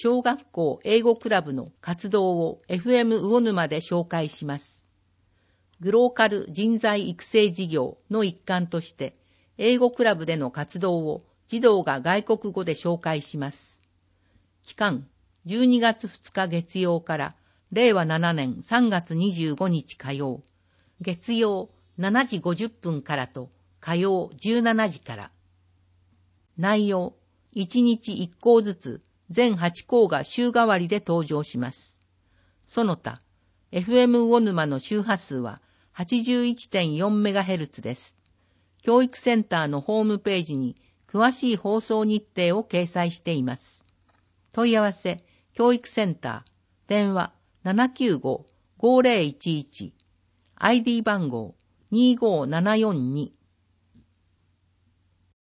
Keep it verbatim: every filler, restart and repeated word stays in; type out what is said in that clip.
小学校英語クラブの活動を エフエム 魚沼で紹介します。グローカル人材育成事業の一環として、英語クラブでの活動を児童が外国語で紹介します。期間、じゅうにがつふつか月曜かられいわななねんさんがつにじゅうごにち火曜、月曜しちじごじゅっぷんからと火曜じゅうしちじから。内容、いちにちいっこうずつ全はちこうが週替わりで登場します。その他、エフエム 魚沼の周波数は はちじゅういってんよんメガヘルツ です。教育センターのホームページに詳しい放送日程を掲載しています。問い合わせ、教育センター、電話 ななきゅうご ごぜろいちいち、アイディー 番号にごーななよんに